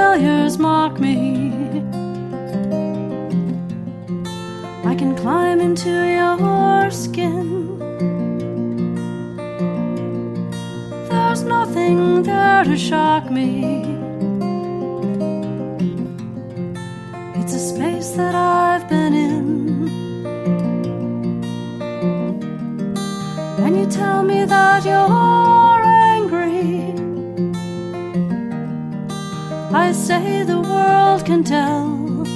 failures mock me, I can climb into your skin. There's nothing there to shock me. It's a space that I've been in. And you tell me that you're angry, I say the world can tell.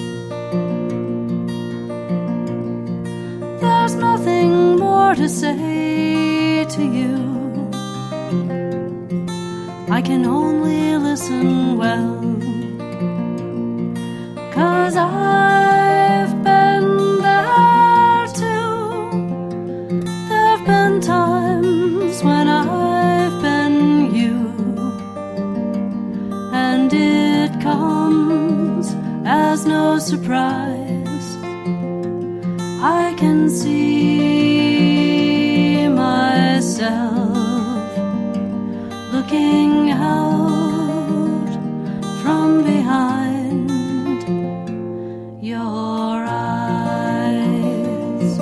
There's nothing more to say to you. I can only listen well, 'cause I've been there too. There've been times when I've been you, and it comes as no surprise. I can see myself looking out from behind your eyes.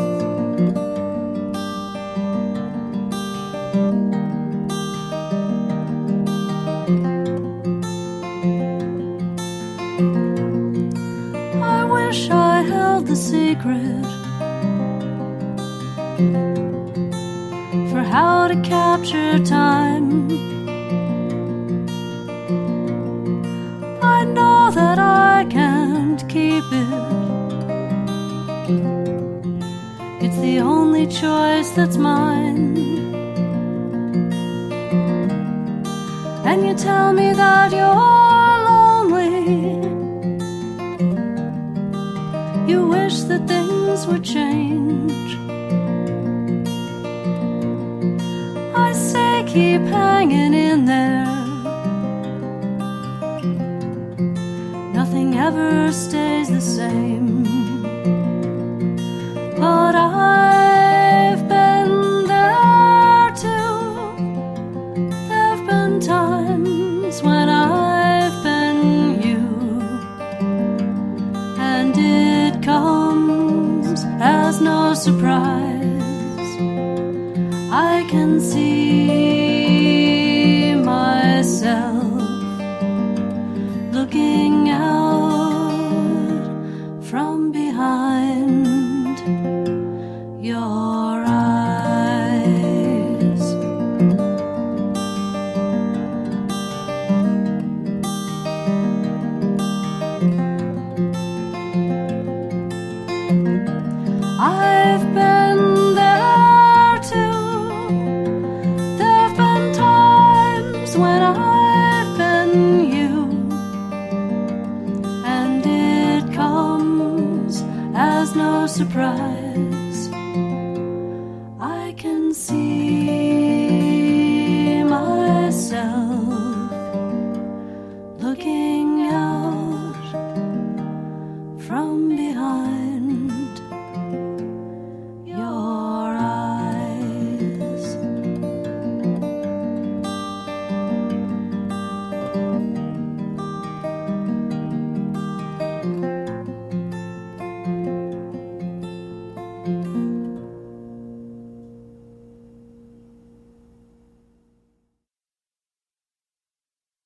I wish I held the secret for how to capture time. I know that I can't keep it. It's the only choice that's mine. And you tell me that you're lonely. You wish that things would change. I say keep hanging in there. Nothing ever stays the same. But I've been there too. There've been times when I've been you, and it comes as no surprise. I can see myself looking out from behind your eyes. I've been there too. There've been times when I've been you, and it comes as no surprise.